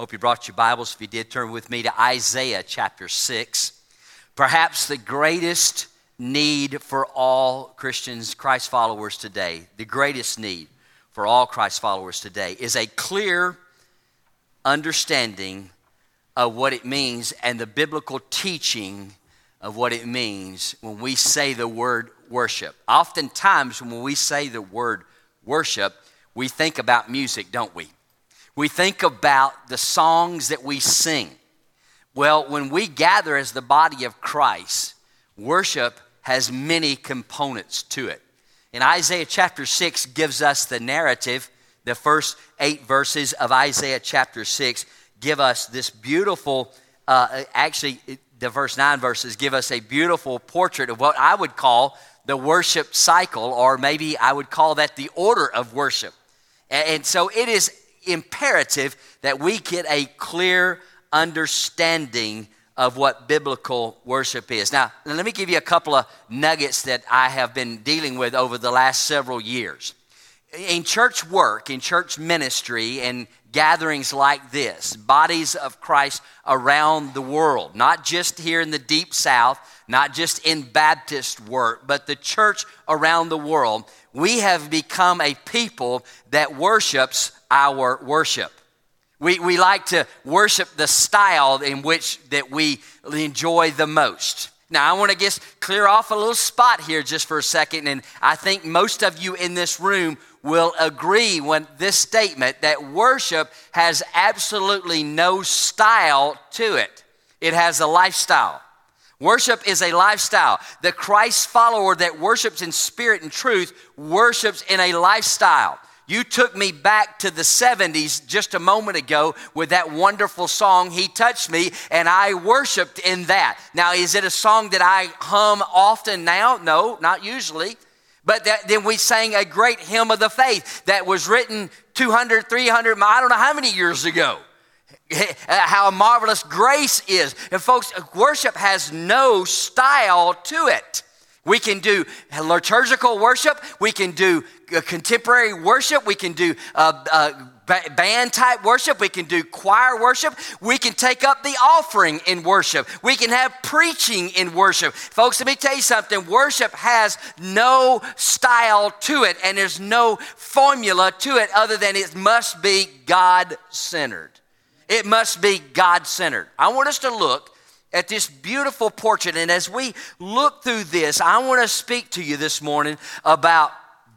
Hope you brought your Bibles. If you did, turn with me to Isaiah chapter 6. Perhaps the greatest need for all Christians, Christ followers today, the greatest need for all Christ followers today is a clear understanding of what it means and the biblical teaching of what it means when we say the word worship. Oftentimes when we say the word worship, we think about music, don't we? We think about the songs that we sing. Well, when we gather as the body of Christ, worship has many components to it. And Isaiah chapter 6 gives us the narrative. The first 8 verses of Isaiah chapter 6 give us this beautiful, the first 9 verses give us a beautiful portrait of what I would call the worship cycle, or maybe I would call that the order of worship. And so it is imperative that we get a clear understanding of what biblical worship is. Now, let me give you a couple of nuggets that I have been dealing with over the last several years. In church work, in church ministry, and gatherings like this, bodies of Christ around the world, not just here in the Deep South, not just in Baptist work, but the church around the world, we have become a people that worships our worship. We like to worship the style in which that we enjoy the most. Now, I want to just clear off a little spot here just for a second, and I think most of you in this room will agree with this statement that worship has absolutely no style to it. It has a lifestyle. Worship is a lifestyle. The Christ follower that worships in spirit and truth worships in a lifestyle. You took me back to the 70s just a moment ago with that wonderful song, He Touched Me, and I worshiped in that. Now, is it a song that I hum often now? No, not usually. But then we sang a great hymn of the faith that was written 200, 300, I don't know how many years ago. How marvelous grace is. And folks, worship has no style to it. We can do liturgical worship. We can do contemporary worship. We can do band type worship. We can do choir worship. We can take up the offering in worship. We can have preaching in worship. Folks, let me tell you something. Worship has no style to it, and there's no formula to it other than it must be God-centered. It must be God-centered. I want us to look at this beautiful portrait, and as we look through this, I want to speak to you this morning about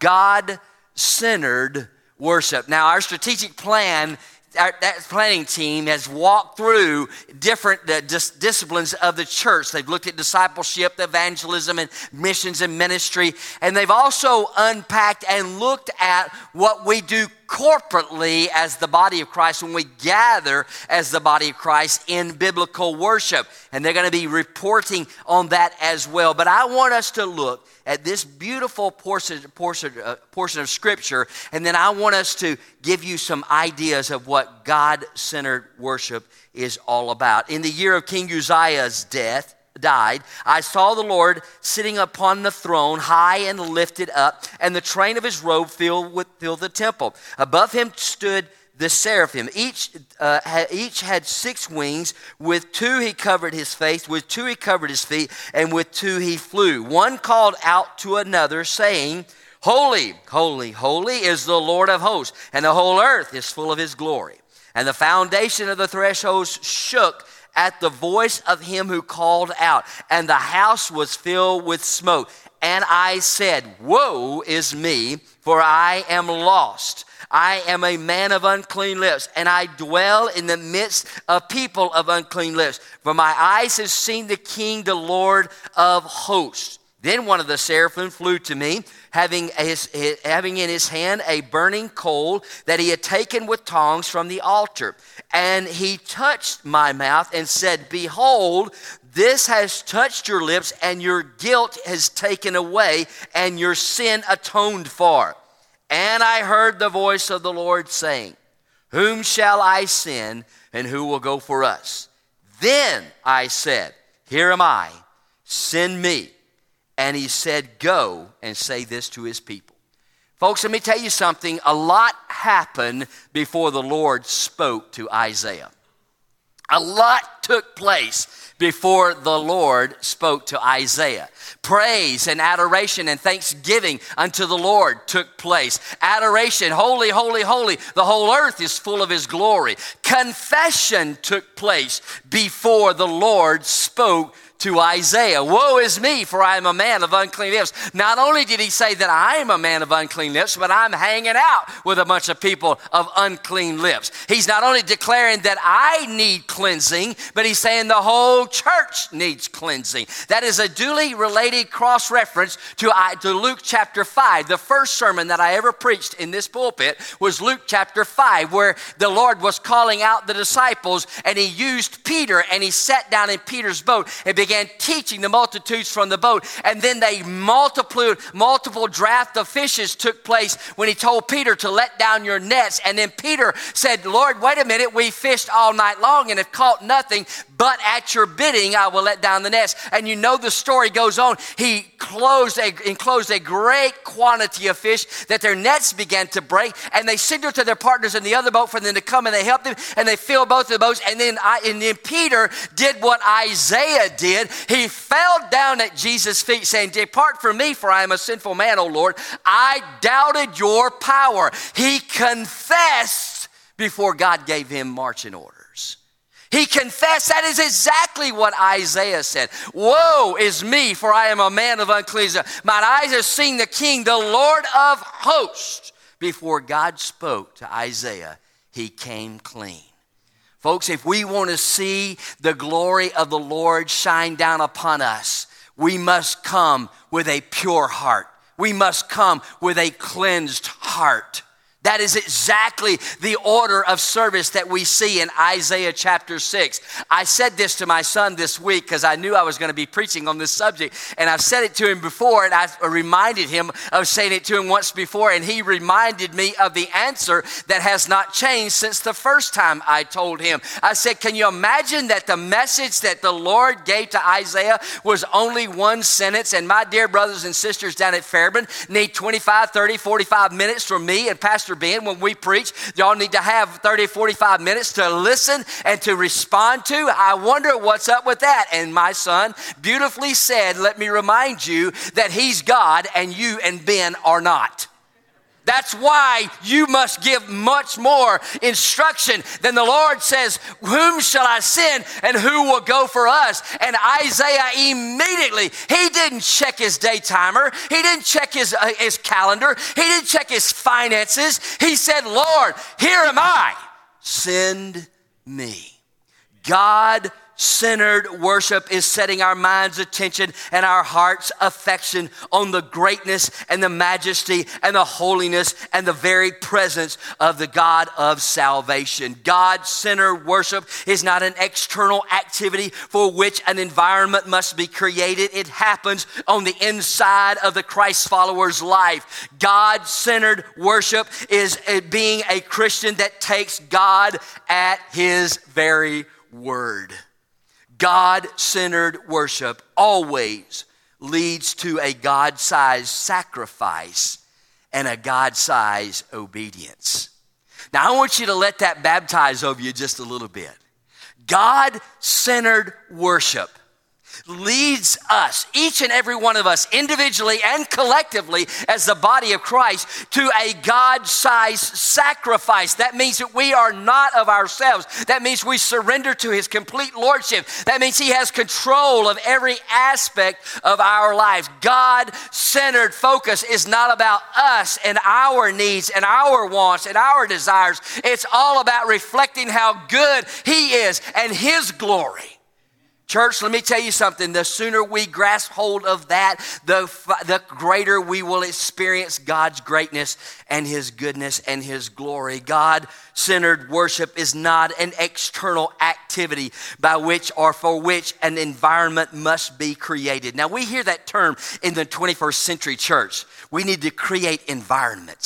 God-centered worship. Now, our strategic plan, that planning team has walked through different disciplines of the church. They've looked at discipleship, evangelism, and missions and ministry, and they've also unpacked and looked at what we do corporately as the body of Christ when we gather as the body of Christ in biblical worship. And they're going to be reporting on that as well. But I want us to look at this beautiful portion of Scripture, and then I want us to give you some ideas of what God-centered worship is all about. In the year of King Uzziah's died, I saw the Lord sitting upon the throne, high and lifted up, and the train of his robe filled the temple. Above him stood the seraphim. Each had 6 wings. With 2 he covered his face, with 2 he covered his feet, and with 2 he flew. One called out to another, saying, Holy, holy, holy is the Lord of hosts, and the whole earth is full of his glory. And the foundation of the thresholds shook at the voice of him who called out, and the house was filled with smoke. And I said, Woe is me, for I am lost. I am a man of unclean lips, and I dwell in the midst of people of unclean lips. For my eyes have seen the King, the Lord of hosts. Then one of the seraphim flew to me, having in his hand a burning coal that he had taken with tongs from the altar. And he touched my mouth and said, Behold, this has touched your lips, and your guilt is taken away, and your sin atoned for. And I heard the voice of the Lord saying, Whom shall I send, and who will go for us? Then I said, Here am I, send me. And he said, Go and say this to his people. Folks, let me tell you something. A lot happened before the Lord spoke to Isaiah. A lot took place before the Lord spoke to Isaiah. Praise and adoration and thanksgiving unto the Lord took place. Adoration, holy, holy, holy. The whole earth is full of his glory. Confession took place before the Lord spoke to Isaiah. Woe is me, for I am a man of unclean lips. Not only did he say that I am a man of unclean lips, but I'm hanging out with a bunch of people of unclean lips. He's not only declaring that I need cleansing, but he's saying the whole church needs cleansing. That is a duly related cross-reference to Luke chapter 5. The first sermon that I ever preached in this pulpit was Luke chapter 5, where the Lord was calling out the disciples, and he used Peter, and he sat down in Peter's boat and began teaching the multitudes from the boat. And then multiple draft of fishes took place when he told Peter to let down your nets. And then Peter said, Lord, wait a minute, we fished all night long and have caught nothing, but at your bidding I will let down the nets. And you know the story goes on. He enclosed a great quantity of fish that their nets began to break, and they signaled to their partners in the other boat for them to come, and they helped them, and they filled both of the boats. And then Peter did what Isaiah did. He fell down at Jesus' feet saying, depart from me, for I am a sinful man, O Lord. I doubted your power. He confessed before God gave him marching orders. He confessed. That is exactly what Isaiah said. Woe is me, for I am a man of unclean lips. Mine eyes have seen the King, the Lord of hosts. Before God spoke to Isaiah, he came clean. Folks, if we want to see the glory of the Lord shine down upon us, we must come with a pure heart. We must come with a cleansed heart. That is exactly the order of service that we see in Isaiah chapter 6. I said this to my son this week because I knew I was going to be preaching on this subject. And I've said it to him before, and I reminded him of saying it to him once before. And he reminded me of the answer that has not changed since the first time I told him. I said, can you imagine that the message that the Lord gave to Isaiah was only one sentence? And my dear brothers and sisters down at Fairburn need 25, 30, 45 minutes from me and Pastor Ben when we preach. Y'all need to have 30, 45 minutes to listen and to respond to. I wonder what's up with that. And my son beautifully said, let me remind you that he's God and you and Ben are not. That's why you must give much more instruction than the Lord says, whom shall I send and who will go for us? And Isaiah immediately, he didn't check his day timer. He didn't check his calendar. He didn't check his finances. He said, Lord, here am I. Send me. God-centered worship is setting our mind's attention and our heart's affection on the greatness and the majesty and the holiness and the very presence of the God of salvation. God-centered worship is not an external activity for which an environment must be created. It happens on the inside of the Christ follower's life. God-centered worship is being a Christian that takes God at his very word. God-centered worship always leads to a God-sized sacrifice and a God-sized obedience. Now, I want you to let that baptize over you just a little bit. God-centered worship leads us, each and every one of us, individually and collectively as the body of Christ, to a God-sized sacrifice. That means that we are not of ourselves. That means we surrender to his complete lordship. That means he has control of every aspect of our lives. God-centered focus is not about us and our needs and our wants and our desires. It's all about reflecting how good he is and his glory. Church, let me tell you something. The sooner we grasp hold of that, the greater we will experience God's greatness and his goodness and his glory. God-centered worship is not an external activity by which or for which an environment must be created. Now, we hear that term in the 21st century church. We need to create environments.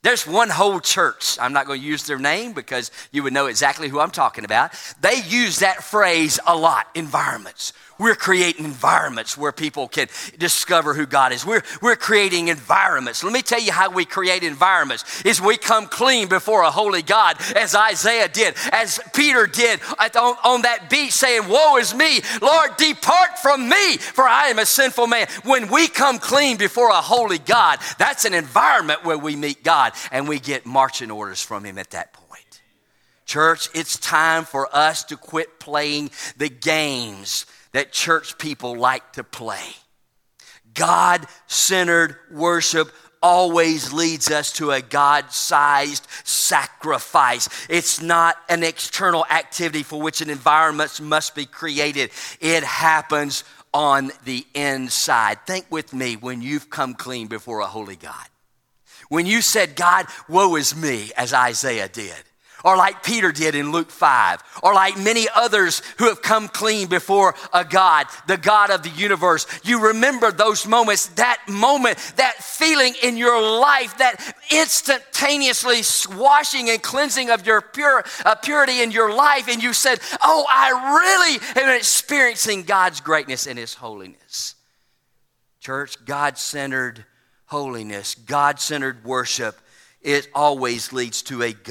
There's one whole church. I'm not going to use their name because you would know exactly who I'm talking about. They use that phrase a lot, environments. We're creating environments where people can discover who God is. We're creating environments. Let me tell you how we create environments is we come clean before a holy God as Isaiah did, as Peter did on that beach saying, woe is me, Lord, depart from me, for I am a sinful man. When we come clean before a holy God, that's an environment where we meet God and we get marching orders from him at that point. Church, it's time for us to quit playing the games that church people like to play. God-centered worship always leads us to a God-sized sacrifice. It's not an external activity for which an environment must be created. It happens on the inside. Think with me when you've come clean before a holy God. When you said, God, woe is me, as Isaiah did. Or like Peter did in Luke 5, or like many others who have come clean before a God, the God of the universe. You remember those moments, that moment, that feeling in your life, that instantaneously washing and cleansing of your purity in your life. And you said, oh, I really am experiencing God's greatness and his holiness. Church, God-centered holiness, God-centered worship, it always leads to a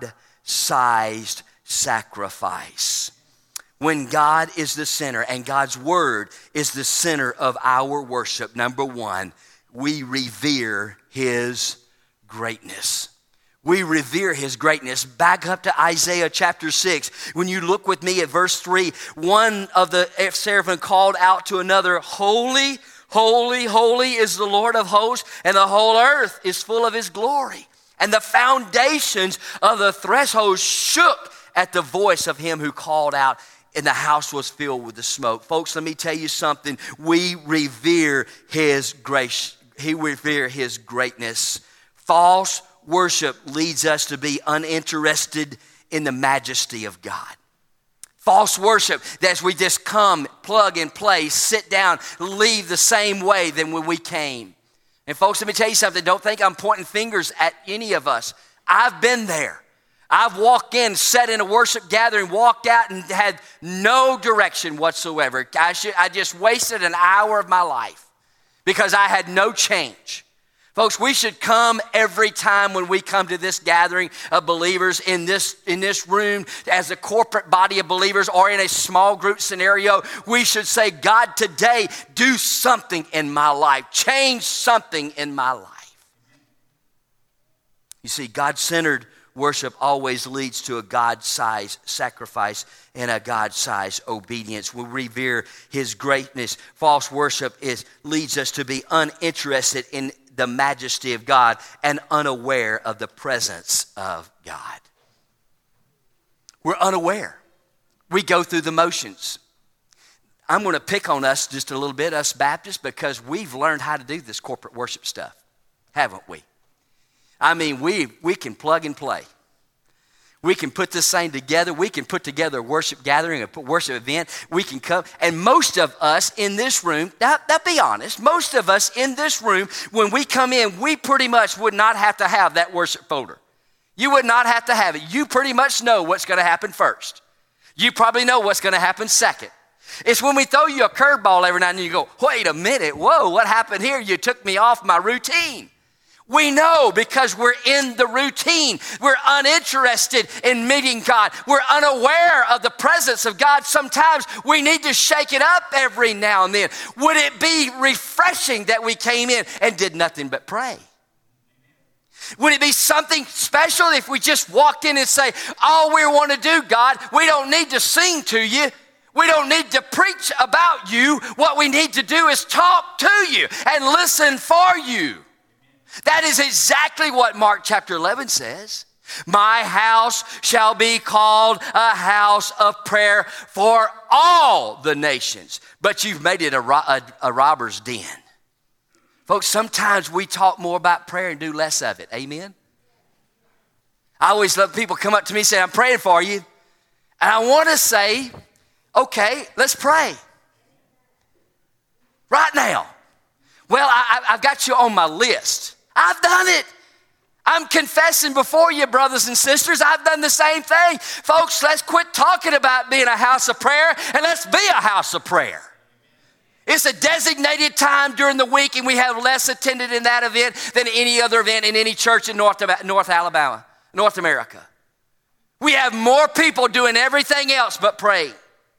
God-sized sacrifice. When God is the center and God's word is the center of our worship, number one, we revere his greatness. We revere his greatness. Back up to Isaiah chapter 6. When you look with me at verse 3, one of the seraphim called out to another, holy, holy, holy is the Lord of hosts, and the whole earth is full of his glory. And the foundations of the threshold shook at the voice of him who called out, and the house was filled with the smoke. Folks, let me tell you something. We revere his grace. We revere his greatness. False worship leads us to be uninterested in the majesty of God. False worship, that's we just come, plug and play, sit down, leave the same way than when we came. And folks, let me tell you something. Don't think I'm pointing fingers at any of us. I've been there. I've walked in, sat in a worship gathering, walked out and had no direction whatsoever. I just wasted an hour of my life because I had no change. Folks, we should come every time when we come to this gathering of believers in this room as a corporate body of believers or in a small group scenario. We should say, God, today, do something in my life. Change something in my life. You see, God-centered worship always leads to a God-sized sacrifice and a God-sized obedience. We revere his greatness. False worship leads us to be uninterested in the majesty of God and unaware of the presence of God. We're unaware. We go through the motions. I'm going to pick on us just a little bit, us Baptists, because we've learned how to do this corporate worship stuff, haven't we? I mean, we can plug and play. We can put this thing together. We can put together a worship gathering, a worship event. We can come. And most of us in this room, now be honest, most of us in this room, when we come in, we pretty much would not have to have that worship folder. You would not have to have it. You pretty much know what's going to happen first. You probably know what's going to happen second. It's when we throw you a curveball every now and then you go, wait a minute, whoa, what happened here? You took me off my routine. We know because we're in the routine. We're uninterested in meeting God. We're unaware of the presence of God. Sometimes we need to shake it up every now and then. Would it be refreshing that we came in and did nothing but pray? Would it be something special if we just walked in and say, all we want to do, God, we don't need to sing to you. We don't need to preach about you. What we need to do is talk to you and listen for you. That is exactly what Mark chapter 11 says. My house shall be called a house of prayer for all the nations. But you've made it a robber's den. Folks, sometimes we talk more about prayer and do less of it. Amen? I always love people come up to me and say, I'm praying for you. And I want to say, okay, let's pray. Right now. Well, I've got you on my list. I've done it. I'm confessing before you, brothers and sisters, I've done the same thing. Folks, let's quit talking about being a house of prayer and let's be a house of prayer. It's a designated time during the week, and we have less attended in that event than any other event in any church in North America. We have more people doing everything else but praying.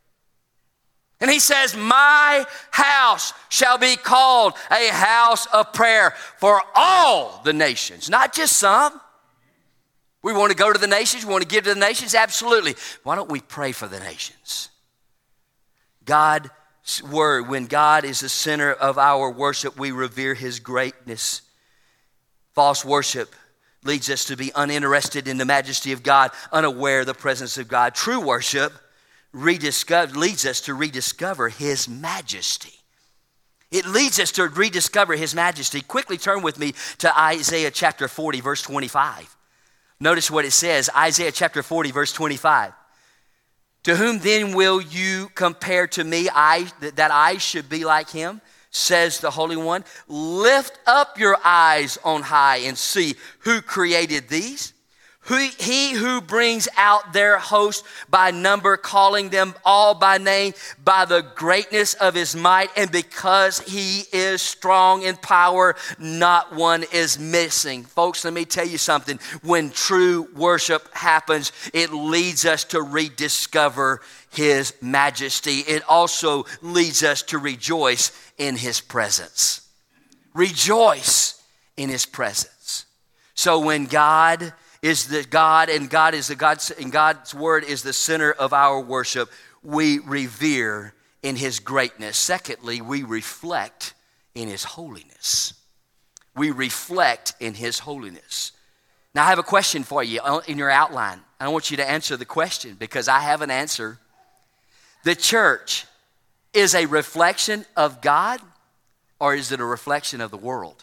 And he says, my house shall be called a house of prayer for all the nations, not just some. We want to go to the nations. We want to give to the nations. Absolutely. Why don't we pray for the nations? God's word, when God is the center of our worship, we revere his greatness. False worship leads us to be uninterested in the majesty of God, unaware of the presence of God. True worship leads us to rediscover his majesty. It leads us to rediscover his majesty. Quickly turn with me to Isaiah chapter 40, verse 25. Notice what it says, Isaiah chapter 40, verse 25. To whom then will you compare to me, that I should be like him? Says the Holy One. Lift up your eyes on high and see who created these. He who brings out their host by number, calling them all by name, by the greatness of his might, and because he is strong in power, not one is missing. Folks, let me tell you something. When true worship happens, it leads us to rediscover his majesty. It also leads us to rejoice in his presence. Rejoice in his presence. So when God is the God, and God's word is the center of our worship, we revere in his greatness. Secondly, we reflect in his holiness. We reflect in his holiness. Now, I have a question for you in your outline. I want you to answer the question because I have an answer. The church is a reflection of God, or is it a reflection of the world?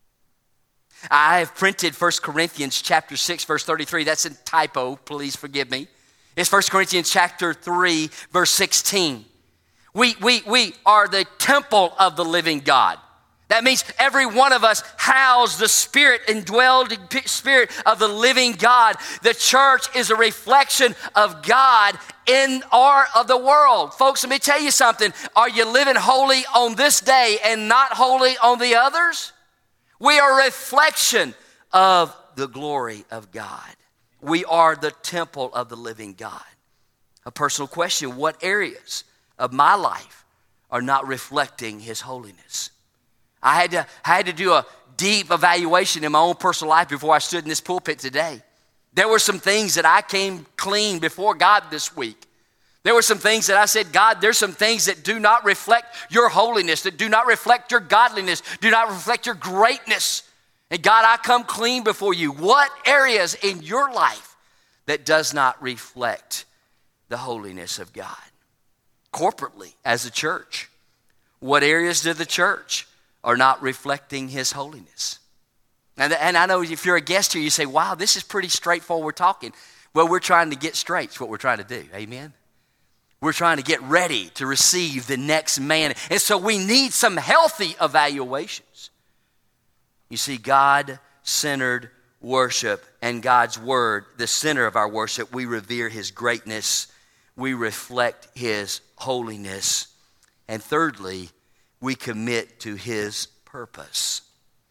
I have printed 1 Corinthians chapter 6, verse 33. That's a typo. Please forgive me. It's 1 Corinthians chapter 3, verse 16. We are the temple of the living God. That means every one of us house the spirit, indwelled spirit of the living God. The church is a reflection of God in or of the world. Folks, let me tell you something. Are you living holy on this day and not holy on the others? We are a reflection of the glory of God. We are the temple of the living God. A personal question, what areas of my life are not reflecting his holiness? I had to do a deep evaluation in my own personal life before I stood in this pulpit today. There were some things that I came clean before God this week. There were some things that I said, God, there's some things that do not reflect your holiness, that do not reflect your godliness, do not reflect your greatness. And God, I come clean before you. What areas in your life that does not reflect the holiness of God? Corporately, as a church, what areas of the church are not reflecting his holiness? And I know if you're a guest here, you say, wow, this is pretty straightforward talking. Well, we're trying to get straight. It's what we're trying to do. Amen? We're trying to get ready to receive the next man. And so we need some healthy evaluations. You see, God-centered worship and God's word, the center of our worship, we revere his greatness. We reflect his holiness. And thirdly, we commit to his purpose.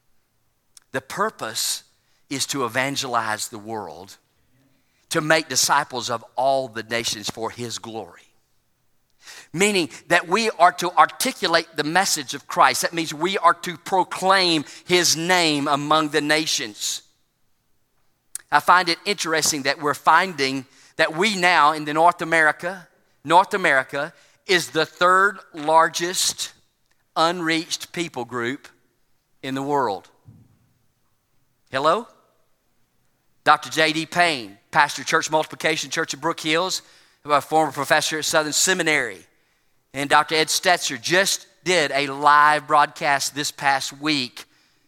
The purpose is to evangelize the world, to make disciples of all the nations for his glory. Meaning that we are to articulate the message of Christ. That means we are to proclaim his name among the nations. I find it interesting that we're finding that we now in the North America is the third largest unreached people group in the world. Hello? Dr. J.D. Payne, pastor Church Multiplication Church of Brook Hills, a former professor at Southern Seminary, and Dr. Ed Stetzer just did a live broadcast this past week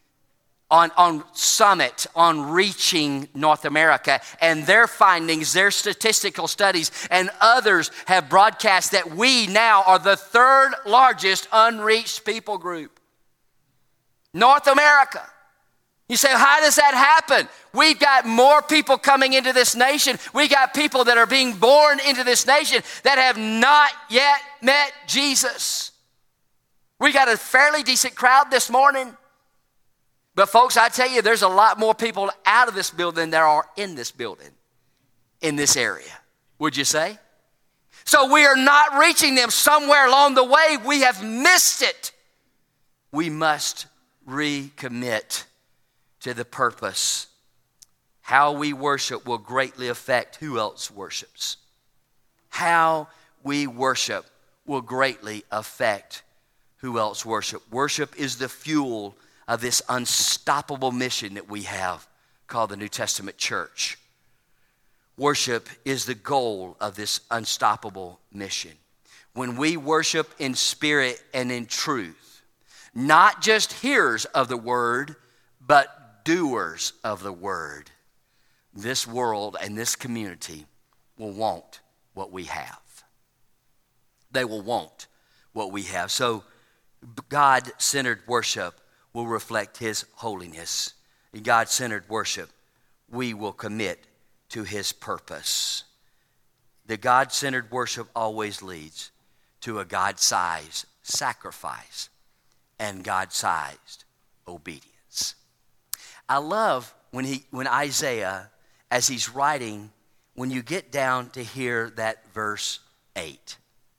on Summit, on reaching North America, and their findings, their statistical studies, and others have broadcast that we now are the third largest unreached people group. North America. You say, how does that happen? We've got more people coming into this nation. We got people that are being born into this nation that have not yet met Jesus. We got a fairly decent crowd this morning. But folks, I tell you, there's a lot more people out of this building than there are in this building, in this area. Would you say? So we are not reaching them. Somewhere along the way, we have missed it. We must recommit to the purpose. How we worship will greatly affect who else worships. How we worship will greatly affect who else worship. Worship is the fuel of this unstoppable mission that we have called the New Testament Church. Worship is the goal of this unstoppable mission. When we worship in spirit and in truth, not just hearers of the word, but doers of the word, this world and this community will want what we have. They will want what we have. So God-centered worship will reflect his holiness. In God-centered worship, we will commit to his purpose. The God-centered worship always leads to a God-sized sacrifice and God-sized obedience. I love when Isaiah, as he's writing, when you get down to hear that verse 8.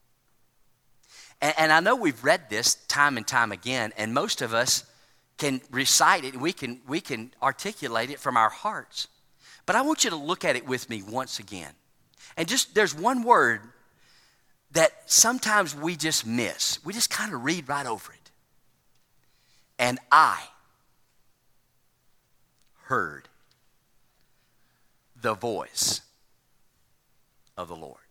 And I know we've read this time and time again, and most of us can recite it, and we can articulate it from our hearts. But I want you to look at it with me once again. And there's one word that sometimes we just miss. We just kind of read right over it. And I heard the voice of the Lord.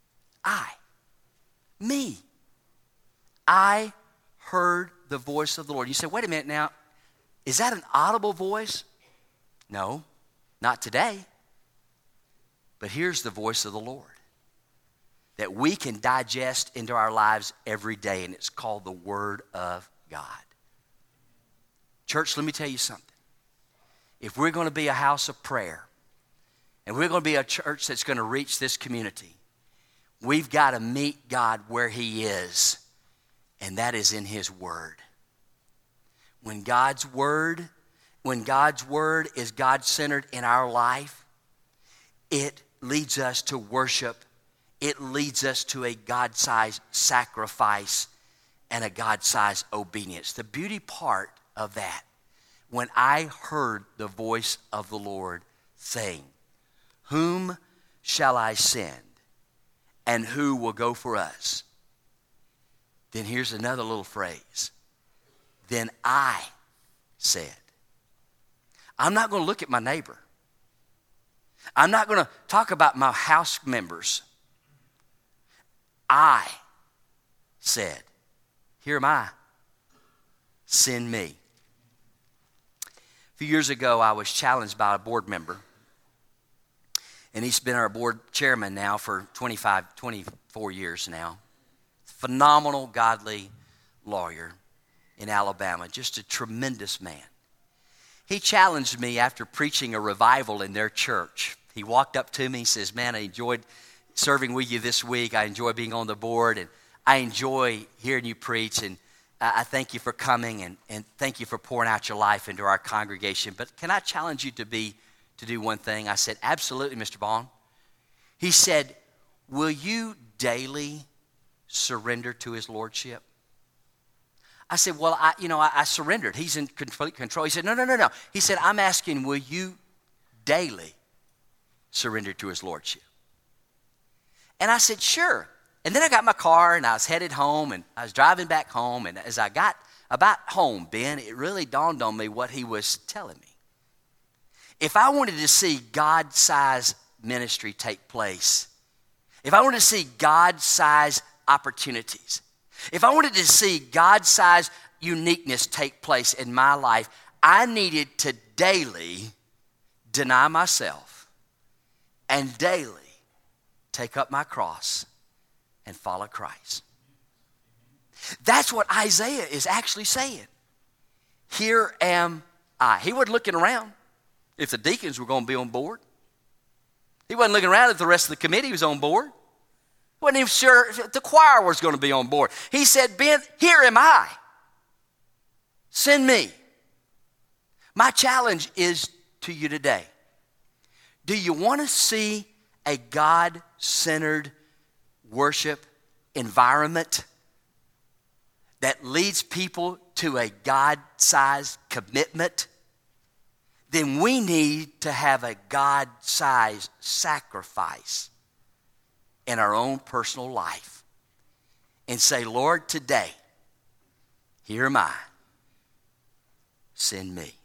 Me. I heard the voice of the Lord. You say, wait a minute now, is that an audible voice? No, not today. But here's the voice of the Lord that we can digest into our lives every day, and it's called the Word of God. Church, let me tell you something. If we're going to be a house of prayer, and we're going to be a church that's going to reach this community, we've got to meet God where he is, and that is in his word. When God's word is God-centered in our life, it leads us to worship. It leads us to a God-sized sacrifice and a God-sized obedience. The beauty part of that, when I heard the voice of the Lord saying, whom shall I send, and who will go for us? Then here's another little phrase. Then I said. I'm not going to look at my neighbor. I'm not going to talk about my house members. I said, here am I. Send me. A few years ago, I was challenged by a board member. And he's been our board chairman now for 24 years now. Phenomenal, godly lawyer in Alabama. Just a tremendous man. He challenged me after preaching a revival in their church. He walked up to me and says, man, I enjoyed serving with you this week. I enjoy being on the board, and I enjoy hearing you preach. And I thank you for coming, and thank you for pouring out your life into our congregation. But can I challenge you to do one thing? I said, absolutely, Mr. Bond. He said, will you daily surrender to his lordship? I said, well, I surrendered. He's in complete control. He said, no. He said, I'm asking, will you daily surrender to his lordship? And I said, sure. And then I got my car, and I was headed home, and I was driving back home. And as I got about home, Ben, it really dawned on me what he was telling me. If I wanted to see God-sized ministry take place, if I wanted to see God-sized opportunities, if I wanted to see God-sized uniqueness take place in my life, I needed to daily deny myself and daily take up my cross and follow Christ. That's what Isaiah is actually saying. Here am He wasn't looking around if the deacons were going to be on board. He wasn't looking around if the rest of the committee was on board. He wasn't even sure if the choir was going to be on board. He said, Ben, here am I. Send me. My challenge is to you today. Do you want to see a God-centered worship environment that leads people to a God-sized commitment? Then we need to have a God-sized sacrifice in our own personal life and say, Lord, today, here am I. Send me.